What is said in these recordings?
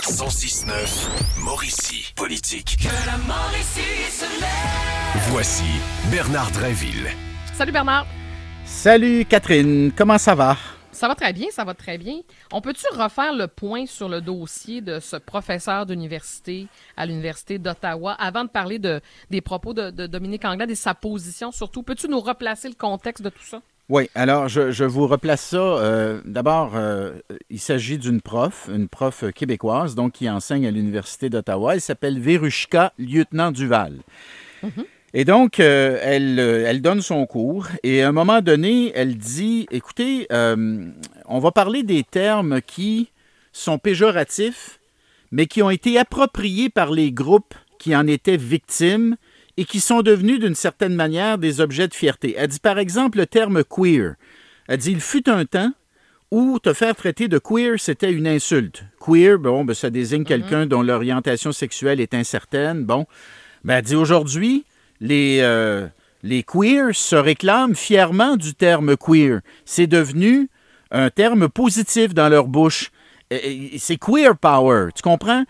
106.9 Mauricie Politique. Que la Mauricie se lève. Voici Bernard Drinville. Salut Bernard. Salut Catherine, comment ça va? Ça va très bien, ça va très bien. On peut-tu refaire le point sur le dossier de ce professeur d'université à l'Université d'Ottawa avant de parler des propos de Dominique Anglade et sa position surtout? Peux-tu nous replacer le contexte de tout ça? Oui, alors je vous replace ça. D'abord, il s'agit une prof québécoise, donc qui enseigne à l'Université d'Ottawa. Elle s'appelle Verushka Lieutenant-Duval. Mm-hmm. Et donc, elle donne son cours et à un moment donné, elle dit, écoutez, on va parler des termes qui sont péjoratifs, mais qui ont été appropriés par les groupes qui en étaient victimes et qui sont devenus d'une certaine manière des objets de fierté. Elle dit par exemple le terme queer. Elle dit, il fut un temps où te faire traiter de queer, c'était une insulte. Queer, ça désigne quelqu'un dont l'orientation sexuelle est incertaine. Elle dit aujourd'hui, les queers se réclament fièrement du terme queer. C'est devenu un terme positif dans leur bouche. C'est queer power, tu comprends?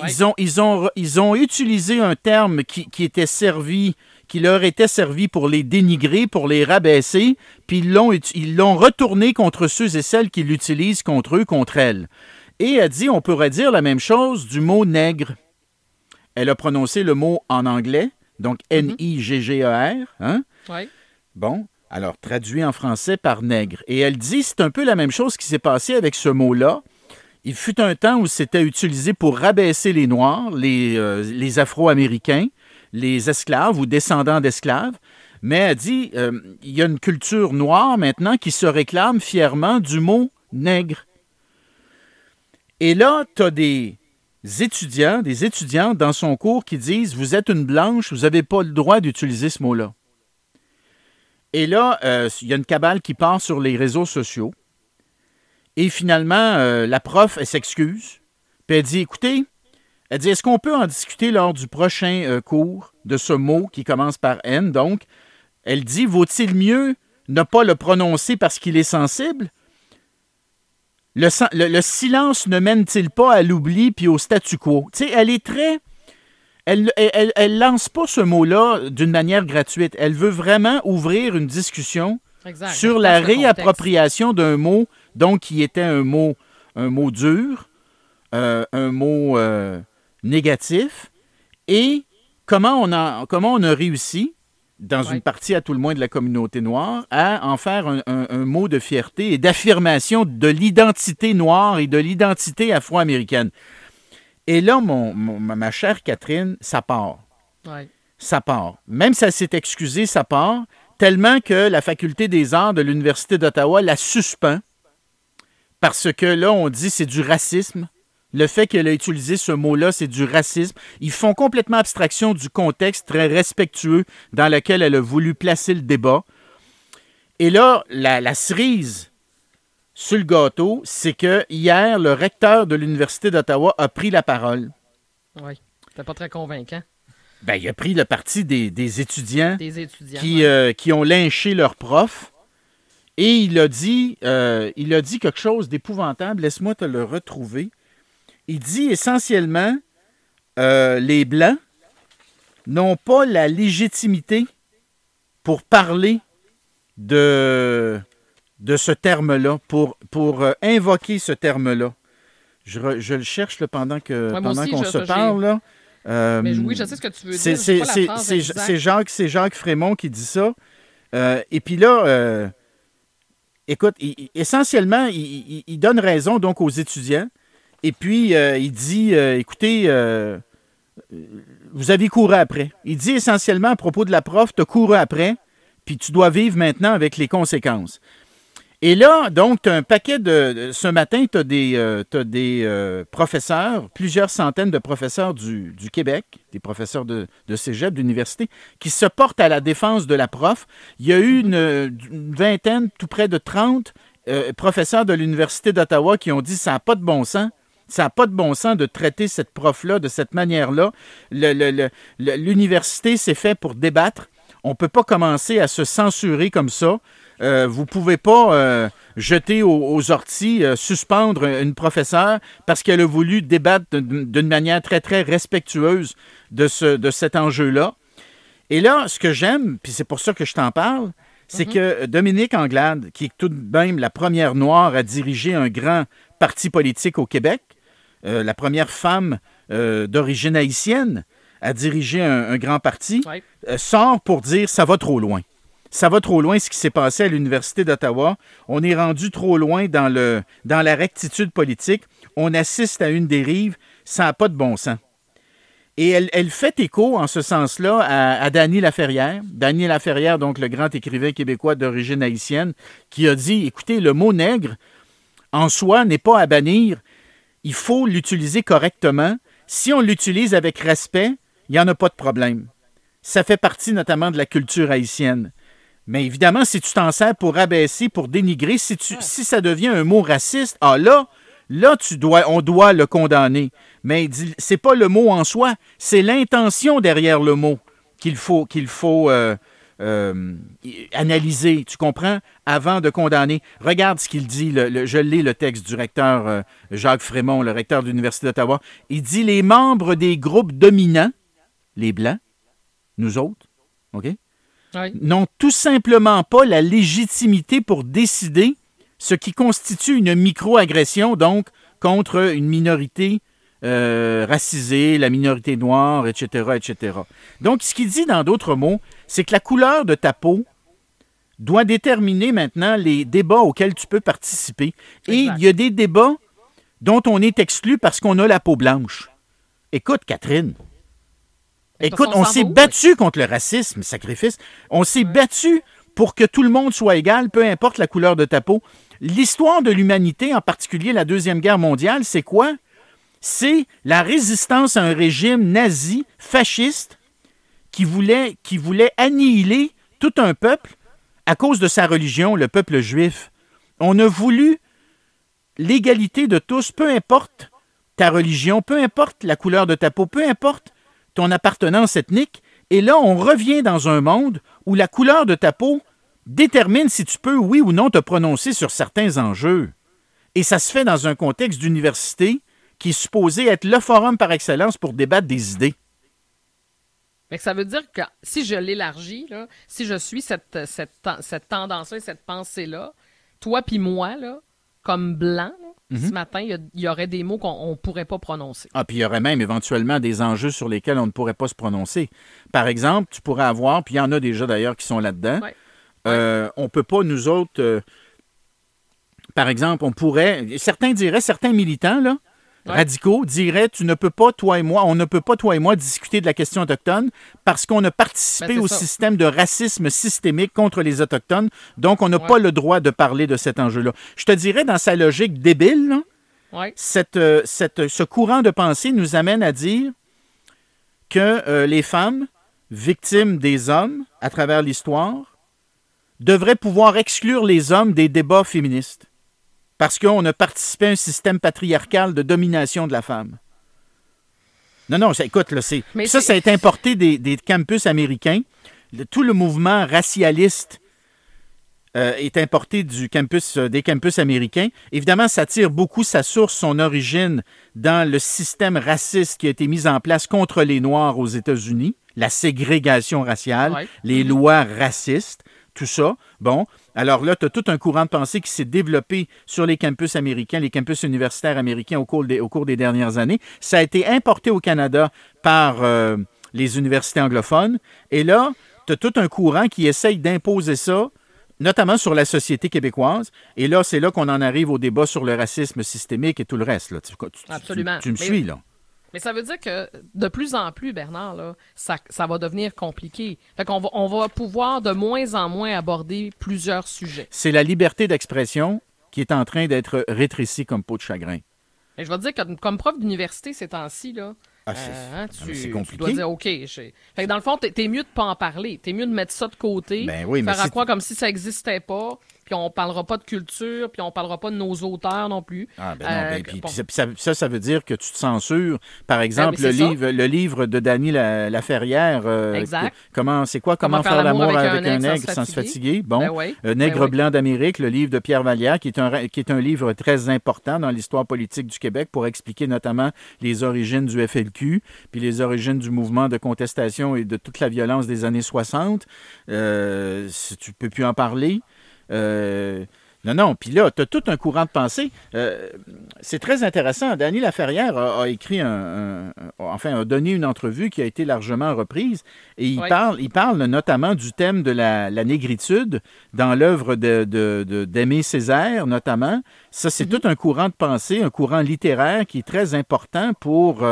Ils ont utilisé un terme qui leur était servi pour les dénigrer, pour les rabaisser, puis ils l'ont retourné contre ceux et celles qui l'utilisent contre eux, contre elles. Et elle dit, on pourrait dire la même chose du mot nègre. Elle a prononcé le mot en anglais, donc N-I-G-G-E-R. Hein? Oui. Bon, alors traduit en français par nègre. Et elle dit, c'est un peu la même chose qui s'est passé avec ce mot-là. Il fut un temps où c'était utilisé pour rabaisser les Noirs, les Afro-Américains, les esclaves ou descendants d'esclaves. Mais elle dit, il y a une culture noire maintenant qui se réclame fièrement du mot nègre. Et là, tu as des étudiants dans son cours qui disent, vous êtes une blanche, vous n'avez pas le droit d'utiliser ce mot-là. Et là, il y a une cabale qui part sur les réseaux sociaux. Et finalement, la prof, elle s'excuse. Puis elle dit, écoutez, est-ce qu'on peut en discuter lors du prochain cours de ce mot qui commence par N? Donc, elle dit, vaut-il mieux ne pas le prononcer parce qu'il est sensible? Le silence ne mène-t-il pas à l'oubli puis au statu quo? Tu sais, elle est très... Elle lance pas ce mot-là d'une manière gratuite. Elle veut vraiment ouvrir une discussion sur la réappropriation d'un mot, donc qui était un mot dur, un mot négatif, et comment on a réussi, dans une partie à tout le moins de la communauté noire, à en faire un mot de fierté et d'affirmation de l'identité noire et de l'identité afro-américaine. Et là, ma chère Catherine, ça part. Ouais. Ça part. Même si elle s'est excusée, ça part, tellement que la Faculté des arts de l'Université d'Ottawa la suspend, parce que là, on dit que c'est du racisme. Le fait qu'elle a utilisé ce mot-là, c'est du racisme. Ils font complètement abstraction du contexte très respectueux dans lequel elle a voulu placer le débat. Et là, la cerise sur le gâteau, c'est que hier, le recteur de l'Université d'Ottawa a pris la parole. Oui, c'était pas très convaincant. Il a pris le parti des étudiants, qui qui ont lynché leur prof. Et il a dit quelque chose d'épouvantable. Laisse-moi te le retrouver. Il dit essentiellement, les Blancs n'ont pas la légitimité pour parler de ce terme-là, pour invoquer ce terme-là. Je le cherche là, pendant qu'on se parle. Là. Mais oui, je sais ce que tu veux dire. C'est Jacques Frémont qui dit ça. Et puis là, écoute, essentiellement, il donne raison donc aux étudiants. Et puis, il dit, écoutez, vous avez couru après. Il dit essentiellement à propos de la prof, tu as couru après, puis tu dois vivre maintenant avec les conséquences. Et là, donc, tu as un paquet ce matin, tu as des professeurs, plusieurs centaines de professeurs du Québec, des professeurs de cégep, d'université, qui se portent à la défense de la prof. Il y a eu une vingtaine, tout près de 30 professeurs de l'Université d'Ottawa qui ont dit « ça n'a pas de bon sens ». Ça n'a pas de bon sens de traiter cette prof-là de cette manière-là. L'université, c'est fait pour débattre. On ne peut pas commencer à se censurer comme ça. Vous ne pouvez pas jeter aux orties, suspendre une professeure parce qu'elle a voulu débattre d'une manière très, très respectueuse de cet enjeu-là. Et là, ce que j'aime, puis c'est pour ça que je t'en parle, c'est que Dominique Anglade, qui est tout de même la première Noire à diriger un grand parti politique au Québec, la première femme d'origine haïtienne à diriger un grand parti, sort pour dire « ça va trop loin ». Ça va trop loin ce qui s'est passé à l'Université d'Ottawa. On est rendu trop loin dans la rectitude politique. On assiste à une dérive. Ça n'a pas de bon sens. Et elle fait écho, en ce sens-là, à Dany Laferrière. Dany Laferrière, donc le grand écrivain québécois d'origine haïtienne, qui a dit, écoutez, le mot nègre, en soi, n'est pas à bannir. Il faut l'utiliser correctement. Si on l'utilise avec respect, il n'y en a pas de problème. Ça fait partie notamment de la culture haïtienne. Mais évidemment, si tu t'en sers pour abaisser, pour dénigrer, si ça devient un mot raciste, là, on doit le condamner. Mais c'est pas le mot en soi, c'est l'intention derrière le mot qu'il faut analyser, tu comprends, avant de condamner. Regarde ce qu'il dit, je lis le texte du recteur Jacques Frémont, le recteur de l'Université d'Ottawa. Il dit « Les membres des groupes dominants, les Blancs, nous autres, OK, n'ont tout simplement pas la légitimité pour décider ce qui constitue une micro-agression, donc, contre une minorité racisée, la minorité noire, etc., etc. » Donc, ce qu'il dit, dans d'autres mots, c'est que la couleur de ta peau doit déterminer maintenant les débats auxquels tu peux participer. Et il y a des débats dont on est exclu parce qu'on a la peau blanche. Écoute, Catherine, écoute, on s'est battu contre le racisme, sacrifice. On s'est battu pour que tout le monde soit égal, peu importe la couleur de ta peau. L'histoire de l'humanité, en particulier la Deuxième Guerre mondiale, c'est quoi? C'est la résistance à un régime nazi, fasciste, qui voulait annihiler tout un peuple à cause de sa religion, le peuple juif. On a voulu l'égalité de tous, peu importe ta religion, peu importe la couleur de ta peau, peu importe ton appartenance ethnique. Et là, on revient dans un monde où la couleur de ta peau détermine si tu peux, oui ou non, te prononcer sur certains enjeux. Et ça se fait dans un contexte d'université qui est supposé être le forum par excellence pour débattre des idées. Mais ça veut dire que si je l'élargis, là, si je suis cette tendance-là, cette pensée-là, toi puis moi, là, comme blanc, là, ce matin, il y aurait des mots qu'on ne pourrait pas prononcer. Ah, puis il y aurait même éventuellement des enjeux sur lesquels on ne pourrait pas se prononcer. Par exemple, tu pourrais avoir, puis il y en a déjà d'ailleurs qui sont là-dedans, on ne peut pas, nous autres, par exemple, certains militants, là, radicaux, diraient, tu ne peux pas, toi et moi, on ne peut pas, toi et moi, discuter de la question autochtone parce qu'on a participé au système de racisme systémique contre les Autochtones, donc on n'a pas le droit de parler de cet enjeu-là. Je te dirais, dans sa logique débile, là, ce courant de pensée nous amène à dire que les femmes, victimes des hommes à travers l'histoire, devraient pouvoir exclure les hommes des débats féministes. Parce qu'on a participé à un système patriarcal de domination de la femme. Non, écoute, là, ça a été importé des campus américains. Tout le mouvement racialiste est importé des campus américains. Évidemment, ça tire beaucoup sa source, son origine, dans le système raciste qui a été mis en place contre les Noirs aux États-Unis, la ségrégation raciale, les lois racistes, tout ça. Bon, alors là, tu as tout un courant de pensée qui s'est développé sur les campus américains, les campus universitaires américains au cours des dernières années. Ça a été importé au Canada par les universités anglophones. Et là, tu as tout un courant qui essaye d'imposer ça, notamment sur la société québécoise. Et là, c'est là qu'on en arrive au débat sur le racisme systémique et tout le reste. Là. Absolument. Tu me suis, là? Mais ça veut dire que de plus en plus, Bernard, là, ça va devenir compliqué. Fait qu'on on va pouvoir de moins en moins aborder plusieurs sujets. C'est la liberté d'expression qui est en train d'être rétrécie comme peau de chagrin. Et je vais te dire que comme prof d'université ces temps-ci, là, c'est compliqué. Tu dois dire, OK. Fait que dans le fond, t'es mieux de pas en parler. T'es mieux de mettre ça de côté, ben oui, faire à croire comme si ça n'existait pas. puis on parlera pas de culture, puis on parlera pas de nos auteurs non plus. Ah, ben non, puis ça veut dire que tu te censures. Par exemple, oui, le livre de Dany Laferrière, exact. Comment faire l'amour avec un nègre sans se fatiguer. Bon, Nègre blanc d'Amérique, le livre de Pierre Vallière, qui est un livre très important dans l'histoire politique du Québec pour expliquer notamment les origines du FLQ, puis les origines du mouvement de contestation et de toute la violence des années 60. Tu peux plus en parler. Non. Puis là, tu as tout un courant de pensée. C'est très intéressant. Dany Laferrière a écrit a donné une entrevue qui a été largement reprise. Et il parle notamment du thème de la négritude dans l'œuvre d'Aimé Césaire, notamment. Ça, c'est tout un courant de pensée, un courant littéraire qui est très important pour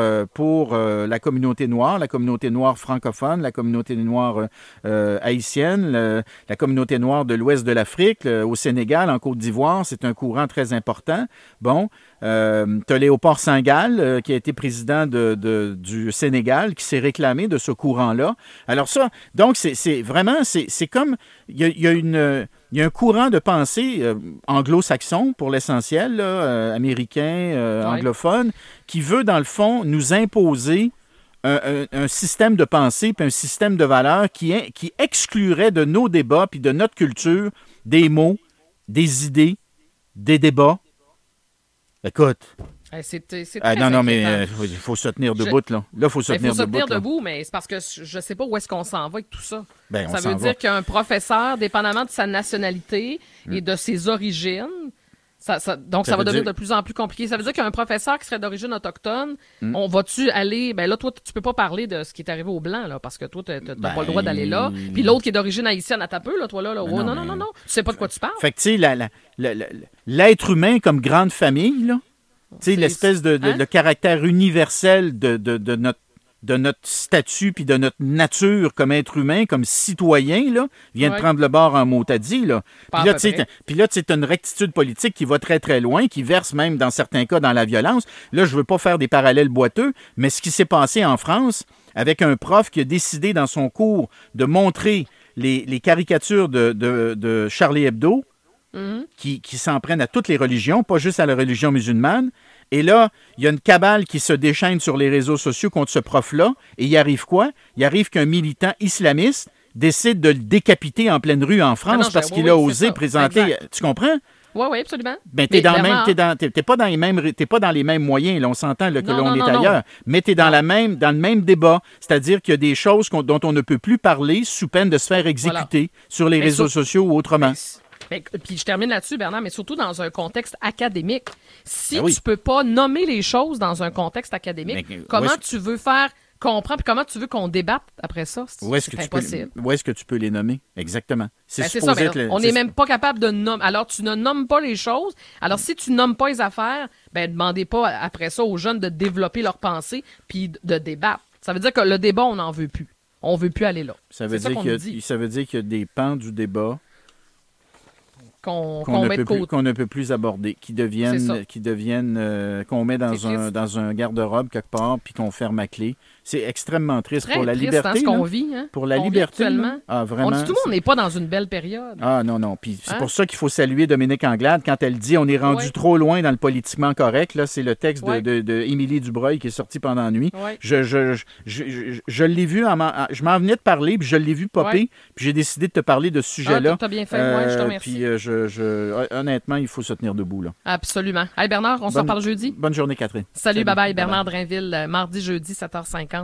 la communauté noire francophone, la communauté noire haïtienne, la communauté noire de l'ouest de l'Afrique, au Sénégal, en Côte d'Ivoire. C'est un courant très important. Bon, tu as Léopold Senghal, qui a été président du Sénégal, qui s'est réclamé de ce courant-là. Alors ça, donc, c'est vraiment, c'est comme, il y a un courant de pensée anglo-saxon, pour l'essentiel, là, américain, anglophone, qui veut, dans le fond, nous imposer un système de pensée puis un système de valeurs qui exclurait de nos débats puis de notre culture des mots, des idées, des débats. Écoute. C'est très non, mais il faut se tenir debout, là. Là, il faut se tenir debout, mais c'est parce que je ne sais pas où est-ce qu'on s'en va avec tout ça. Ben, ça veut dire qu'un professeur, dépendamment de sa nationalité et de ses origines, ça va devenir de plus en plus compliqué. Ça veut dire qu'un professeur qui serait d'origine autochtone, on va-tu aller... Ben là, toi, tu peux pas parler de ce qui est arrivé aux Blancs, là, parce que toi, t'as pas le droit d'aller là. Puis l'autre qui est d'origine haïtienne, à ta peu, là, toi, là. Non. Tu sais pas de quoi tu parles. Fait que, tu sais, l'être humain comme grande famille, là, tu sais, l'espèce de caractère universel de notre statut puis de notre nature comme être humain, comme citoyen, là, vient de prendre le bord en mot, t'as dit, là. Puis là, tu as une rectitude politique qui va très, très loin, qui verse même, dans certains cas, dans la violence. Là, je veux pas faire des parallèles boiteux, mais ce qui s'est passé en France, avec un prof qui a décidé dans son cours de montrer les caricatures de Charlie Hebdo, qui s'en prennent à toutes les religions, pas juste à la religion musulmane. Et là, il y a une cabale qui se déchaîne sur les réseaux sociaux contre ce prof-là. Et il arrive quoi? Il arrive qu'un militant islamiste décide de le décapiter en pleine rue en France parce qu'il a osé présenter... Exact. Tu comprends? Oui, absolument. Ben, t'es pas dans les mêmes moyens, là, on s'entend là, que l'on est ailleurs, mais t'es dans le même débat, c'est-à-dire qu'il y a des choses dont on ne peut plus parler sous peine de se faire exécuter sur les réseaux sociaux ou autrement. Puis je termine là-dessus, Bernard, mais surtout dans un contexte académique. Si tu peux pas nommer les choses dans un contexte académique, comment tu veux faire comprendre, puis comment tu veux qu'on débatte après ça? C'est impossible. Où est-ce que tu peux les nommer? Exactement. C'est ça. On n'est même pas capable de nommer. Alors, tu ne nommes pas les choses. Alors, si tu nommes pas les affaires, demandez pas après ça aux jeunes de développer leur pensée puis de débattre. Ça veut dire que le débat, on n'en veut plus. On veut plus aller là. Ça veut dire qu'il y a des pans du débat qu'on ne peut plus aborder, qu'on met dans un garde-robe quelque part, puis qu'on ferme à clé. C'est extrêmement triste pour la liberté. Hein, ce qu'on vit, hein? Pour la liberté. Ah, vraiment. Tout le monde n'est pas dans une belle période. Ah, non. Puis c'est pour ça qu'il faut saluer Dominique Anglade quand elle dit on est rendu trop loin dans le politiquement correct. Là, c'est le texte de Émilie Dubreuil qui est sorti pendant la nuit. Ouais. Je l'ai vu, je m'en venais de parler, puis je l'ai vu popper, puis j'ai décidé de te parler de ce sujet-là. Tu as bien fait, je te remercie. Puis honnêtement, il faut se tenir debout, là. Absolument. Allez, Bernard, on se reparle jeudi. Bonne journée, Catherine. Salut, bye-bye. Bernard Drainville, mardi, jeudi, 7h50.